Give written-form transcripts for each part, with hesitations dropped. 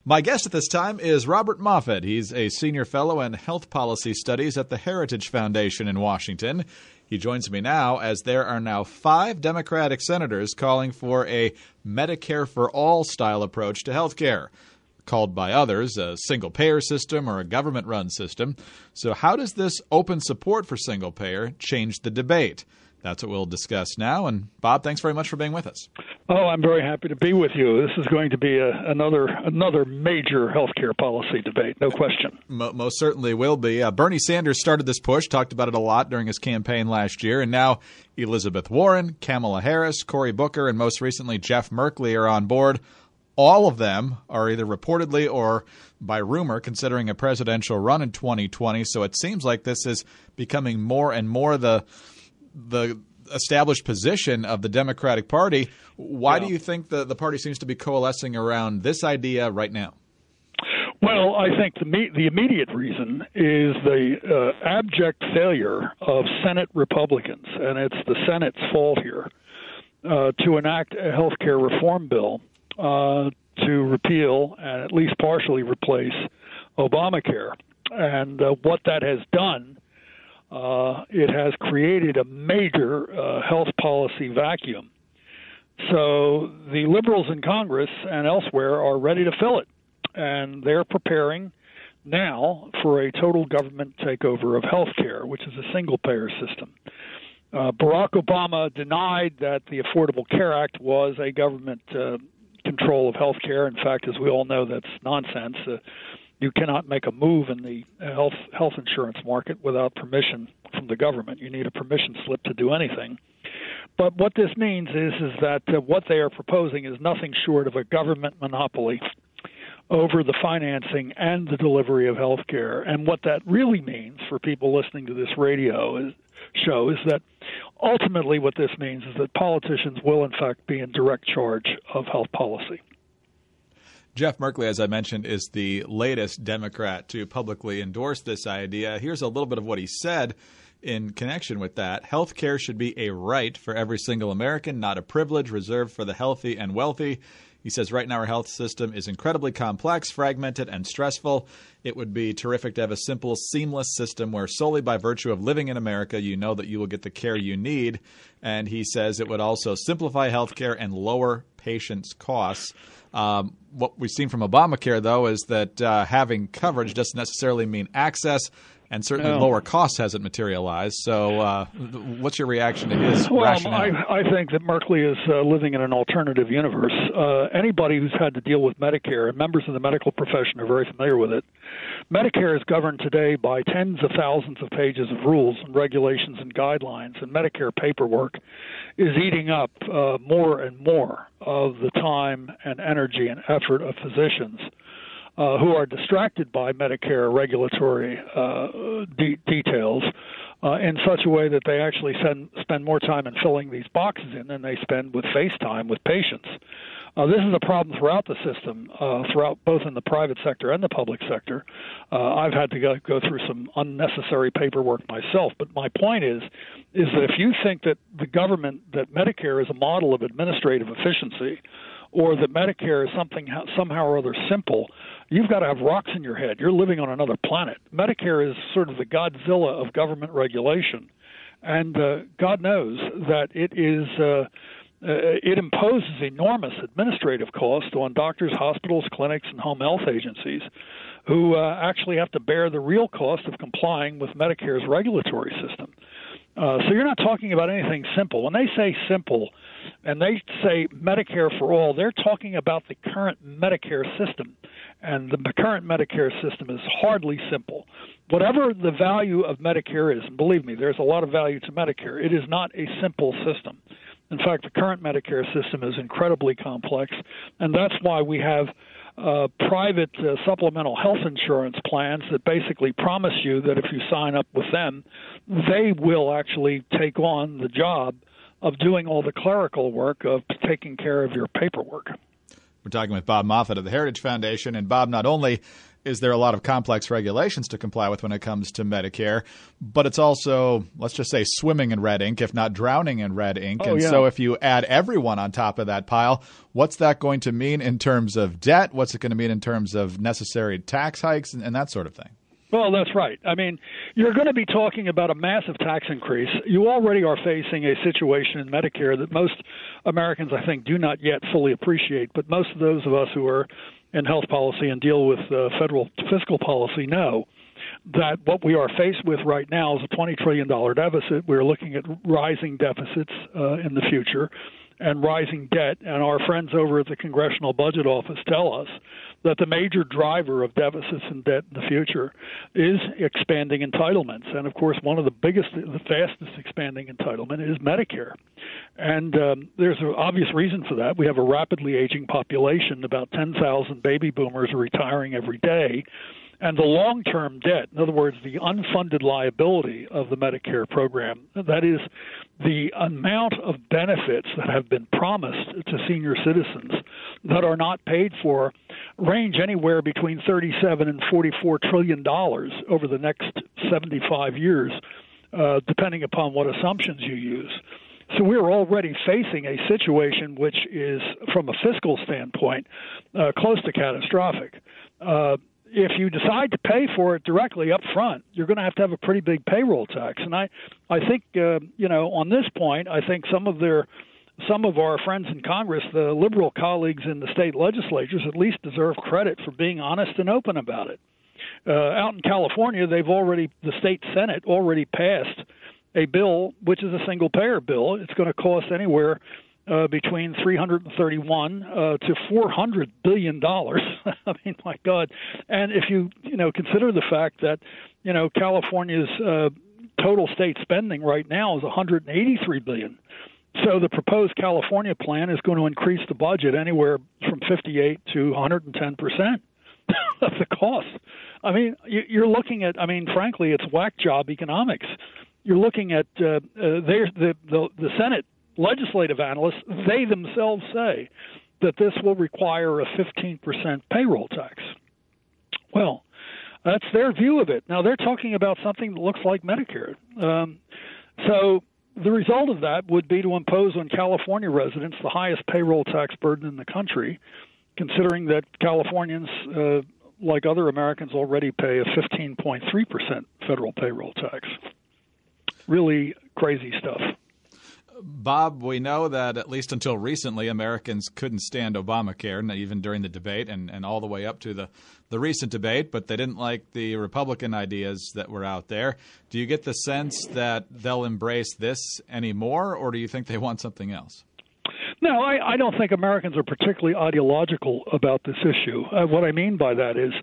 My guest at this time is Robert Moffat. He's a senior fellow in health policy studies at the Heritage Foundation in Washington. He joins me now as there are now 5 Democratic senators calling for a Medicare for All style approach to health care, called by others a single-payer system or a government-run system. So how does this open support for single-payer change the debate? That's what we'll discuss now. And Bob, thanks very much for being with us. Oh, I'm very happy to be with you. This is going to be another major healthcare policy debate, no question. Most certainly will be. Bernie Sanders started this push, talked about it a lot during his campaign last year, and now Elizabeth Warren, Kamala Harris, Cory Booker, and most recently Jeff Merkley are on board. All of them are either reportedly or by rumor considering a presidential run in 2020. So it seems like this is becoming more and more the established position of the Democratic Party. Why do you think the party seems to be coalescing around this idea right now? Well, I think the immediate reason is the abject failure of Senate Republicans, and it's the Senate's fault here, to enact a health care reform bill to repeal and at least partially replace Obamacare. And what that has done, it has created a major health policy vacuum. So the liberals in Congress and elsewhere are ready to fill it, and they're preparing now for a total government takeover of health care, which is a single-payer system. Barack Obama denied that the Affordable Care Act was a government control of health care. In fact, as we all know, that's nonsense. You cannot make a move in the health insurance market without permission from the government. You need a permission slip to do anything. But what this means is that what they are proposing is nothing short of a government monopoly over the financing and the delivery of health care. And what that really means for people listening to this radio show is that ultimately what this means is that politicians will, in fact, be in direct charge of health policy. Jeff Merkley, as I mentioned, is the latest Democrat to publicly endorse this idea. Here's a little bit of what he said in connection with that. Health care should be a right for every single American, not a privilege reserved for the healthy and wealthy. He says right now our health system is incredibly complex, fragmented, and stressful. It would be terrific to have a simple, seamless system where solely by virtue of living in America, you know that you will get the care you need. And he says it would also simplify health care and lower patients' costs. What we've seen from Obamacare, though, is that having coverage doesn't necessarily mean access, and certainly lower costs hasn't materialized. So what's your reaction to his rationale? I think that Merkley is living in an alternative universe. Anybody who's had to deal with Medicare, and members of the medical profession are very familiar with it, Medicare is governed today by tens of thousands of pages of rules and regulations and guidelines, and Medicare paperwork is eating up more and more of the time and energy and effort of physicians who are distracted by Medicare regulatory details in such a way that they actually spend more time in filling these boxes in than they spend with FaceTime with patients. This is a problem throughout the system, throughout both in the private sector and the public sector. I've had to go through some unnecessary paperwork myself, but my point is that if you think that the government, that Medicare is a model of administrative efficiency, or that Medicare is somehow or other simple, you've got to have rocks in your head. You're living on another planet. Medicare is sort of the Godzilla of government regulation, and God knows that it imposes enormous administrative costs on doctors, hospitals, clinics, and home health agencies who actually have to bear the real cost of complying with Medicare's regulatory system. So you're not talking about anything simple. When they say simple and they say Medicare for all, they're talking about the current Medicare system. And the current Medicare system is hardly simple. Whatever the value of Medicare is, and believe me, there's a lot of value to Medicare, it is not a simple system. In fact, the current Medicare system is incredibly complex, and that's why we have private supplemental health insurance plans that basically promise you that if you sign up with them, they will actually take on the job of doing all the clerical work of taking care of your paperwork. We're talking with Bob Moffat of the Heritage Foundation. And Bob, not only is there a lot of complex regulations to comply with when it comes to Medicare, but it's also, let's just say, swimming in red ink, if not drowning in red ink. So if you add everyone on top of that pile, what's that going to mean in terms of debt? What's it going to mean in terms of necessary tax hikes and that sort of thing? Well, that's right. I mean, you're going to be talking about a massive tax increase. You already are facing a situation in Medicare that most Americans, I think, do not yet fully appreciate. But most of those of us who are in health policy and deal with federal fiscal policy know that what we are faced with right now is a $20 trillion deficit. We're looking at rising deficits in the future and rising debt. And our friends over at the Congressional Budget Office tell us that the major driver of deficits and debt in the future is expanding entitlements. And, of course, one of the fastest expanding entitlement is Medicare. And there's an obvious reason for that. We have a rapidly aging population. About 10,000 baby boomers are retiring every day. And the long-term debt, in other words, the unfunded liability of the Medicare program, that is the amount of benefits that have been promised to senior citizens that are not paid for, range anywhere between $37 and $44 trillion over the next 75 years, depending upon what assumptions you use. So we're already facing a situation which is, from a fiscal standpoint, close to catastrophic. If you decide to pay for it directly up front, you're going to have a pretty big payroll tax. And I think, on this point, I think some of our friends in Congress, the liberal colleagues in the state legislatures, at least deserve credit for being honest and open about it. Out in California, the state Senate already passed a bill, which is a single-payer bill. It's going to cost anywhere between $331 to $400 billion. I mean, my God. And if you consider the fact that, California's total state spending right now is $183 billion. So the proposed California plan is going to increase the budget anywhere from 58 to 110% of the cost. I mean, you're looking at, frankly, it's whack job economics. You're looking at the Senate legislative analysts, they themselves say that this will require a 15% payroll tax. Well, that's their view of it. Now, they're talking about something that looks like Medicare. So the result of that would be to impose on California residents the highest payroll tax burden in the country, considering that Californians, like other Americans, already pay a 15.3% federal payroll tax. Really crazy stuff. Bob, we know that at least until recently, Americans couldn't stand Obamacare, even during the debate and all the way up to the recent debate, but they didn't like the Republican ideas that were out there. Do you get the sense that they'll embrace this anymore, or do you think they want something else? No, I don't think Americans are particularly ideological about this issue. What I mean by that is,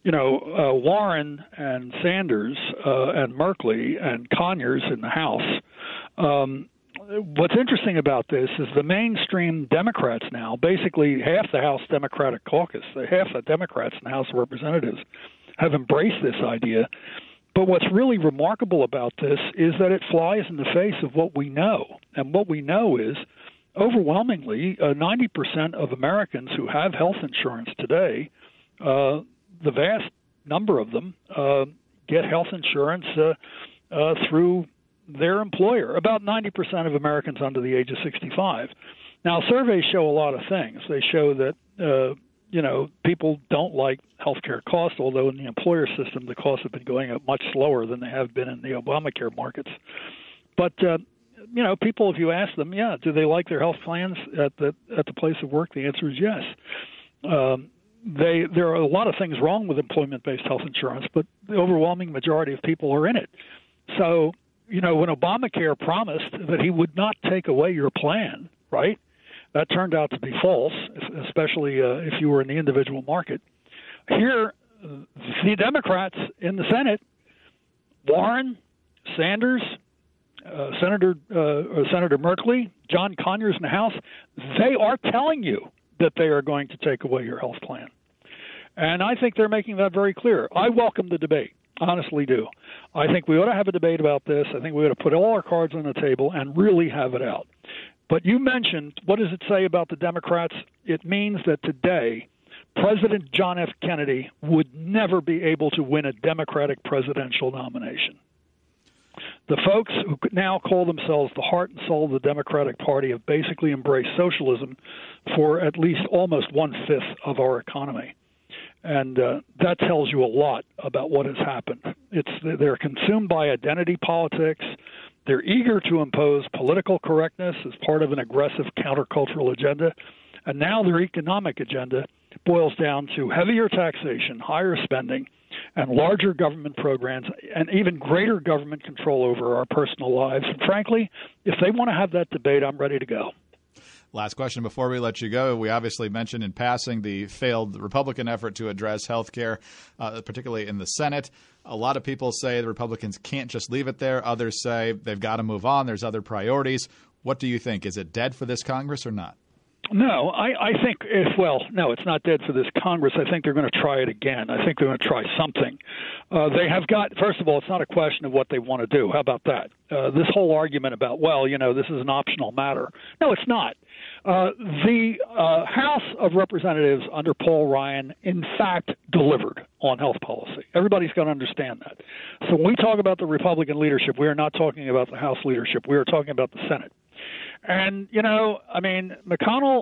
Warren and Sanders and Merkley and Conyers in the House, what's interesting about this is the mainstream Democrats now, basically half the House Democratic caucus, half the Democrats in the House of Representatives have embraced this idea. But what's really remarkable about this is that it flies in the face of what we know. And what we know is overwhelmingly 90% of Americans who have health insurance today, the vast number of them get health insurance through their employer, about 90% of Americans under the age of 65. Now, surveys show a lot of things. They show that, people don't like health care costs, although in the employer system, the costs have been going up much slower than they have been in the Obamacare markets. But, people, if you ask them, do they like their health plans at the place of work? The answer is yes. There are a lot of things wrong with employment-based health insurance, but the overwhelming majority of people are in it. So, when Obamacare promised that he would not take away your plan, right, that turned out to be false, especially if you were in the individual market. Here, the Democrats in the Senate, Warren, Sanders, Senator Merkley, John Conyers in the House, they are telling you that they are going to take away your health plan. And I think they're making that very clear. I welcome the debate. Honestly do. I think we ought to have a debate about this. I think we ought to put all our cards on the table and really have it out. But you mentioned, what does it say about the Democrats? It means that today President John F. Kennedy would never be able to win a Democratic presidential nomination. The folks who now call themselves the heart and soul of the Democratic Party have basically embraced socialism for at least almost one-fifth of our economy. And that tells you a lot about what has happened. They're consumed by identity politics. They're eager to impose political correctness as part of an aggressive countercultural agenda. And now their economic agenda boils down to heavier taxation, higher spending, and larger government programs, and even greater government control over our personal lives. And frankly, if they want to have that debate, I'm ready to go. Last question before we let you go. We obviously mentioned in passing the failed Republican effort to address health care, particularly in the Senate. A lot of people say the Republicans can't just leave it there. Others say they've got to move on. There's other priorities. What do you think? Is it dead for this Congress or not? No, I think no, it's not dead for this Congress. I think they're going to try it again. I think they're going to try something. They have got, first of all, it's not a question of what they want to do. How about that? This whole argument about, this is an optional matter. No, it's not. The House of Representatives under Paul Ryan, in fact, delivered on health policy. Everybody's got to understand that. So when we talk about the Republican leadership, we are not talking about the House leadership. We are talking about the Senate. And, McConnell,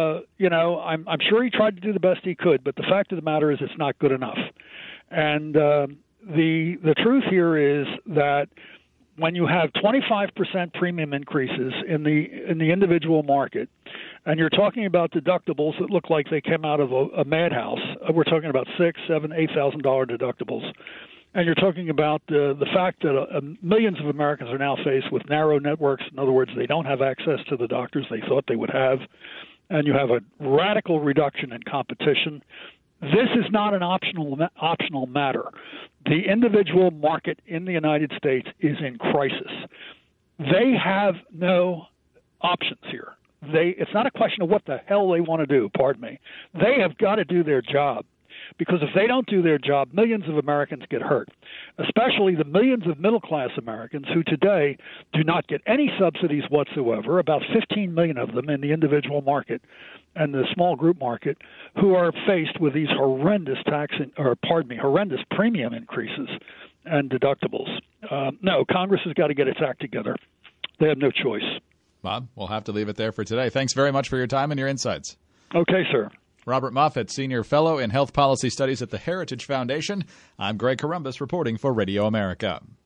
I'm sure he tried to do the best he could, but the fact of the matter is it's not good enough. And the truth here is that when you have 25% premium increases in the individual market, and you're talking about deductibles that look like they came out of a madhouse, we're talking about $6,000, $7,000, $8,000 deductibles. And you're talking about the fact that millions of Americans are now faced with narrow networks. In other words, they don't have access to the doctors they thought they would have. And you have a radical reduction in competition. This is not an optional matter. The individual market in the United States is in crisis. They have no options here. It's not a question of what the hell they want to do, pardon me. They have got to do their job. Because if they don't do their job, millions of Americans get hurt, especially the millions of middle-class Americans who today do not get any subsidies whatsoever, about 15 million of them in the individual market and the small group market, who are faced with these horrendous horrendous premium increases and deductibles. No, Congress has got to get its act together. They have no choice. Bob, we'll have to leave it there for today. Thanks very much for your time and your insights. Okay, sir. Robert Moffett, Senior Fellow in Health Policy Studies at the Heritage Foundation. I'm Greg Corombos reporting for Radio America.